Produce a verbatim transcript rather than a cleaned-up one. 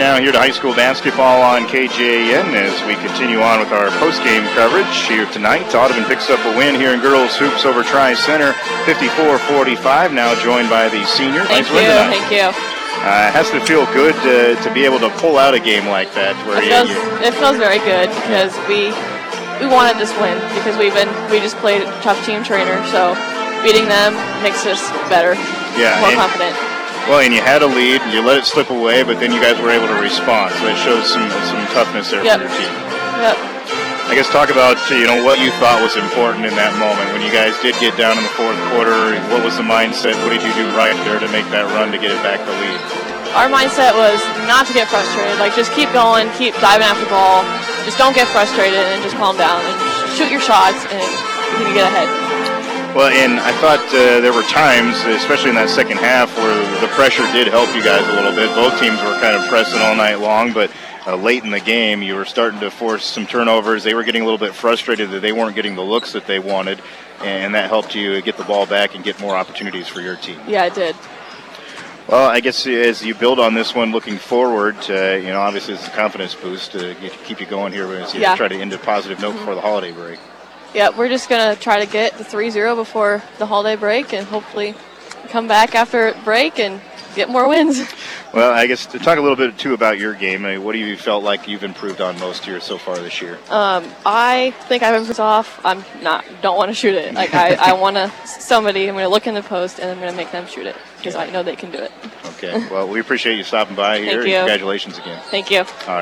now here to high school basketball on K J A N as we continue on with our post-game coverage here tonight. Audubon picks up a win here in girls hoops over Tri-Center, fifty-four forty-five. Now joined by the seniors. Thank nice you. win tonight. Thank you. Uh, it has to feel good to, to be able to pull out a game like that. Where It you, feels, you, it feels very good because we we wanted this win because we've been we just played a tough team trainer, so beating them makes us better, yeah, more and, confident. Well, and you had a lead, you let it slip away, but then you guys were able to respond, so it shows some some toughness there Yep. for your team. Yep. I guess talk about you know what you thought was important in that moment when you guys did get down in the fourth quarter. What was the mindset? What did you do right there to make that run to get it back the lead? Our mindset was not to get frustrated. Like, just keep going, keep diving after the ball. Just don't get frustrated and just calm down and shoot your shots and you can get ahead. Well, and I thought uh, there were times, especially in that second half, where the pressure did help you guys a little bit. Both teams were kind of pressing all night long, but uh, late in the game, you were starting to force some turnovers. They were getting a little bit frustrated that they weren't getting the looks that they wanted, and that helped you get the ball back and get more opportunities for your team. Yeah, it did. Well, I guess as you build on this one looking forward, uh, you know, obviously it's a confidence boost to keep you going here as you Yeah. try to end a positive note before the holiday break. Yeah, we're just going to try to get the three zero before the holiday break and hopefully come back after break and get more wins. Well, I guess to talk a little bit, too, about your game. I mean, what have you felt like you've improved on most here so far this year? Um, I think I've improved off. I'm not, don't want to shoot it. Like, I, I want to, somebody, I'm going to look in the post and I'm going to make them shoot it because I know they can do it. Okay. Well, we appreciate you stopping by here. Thank you. Congratulations again. Thank you. All right.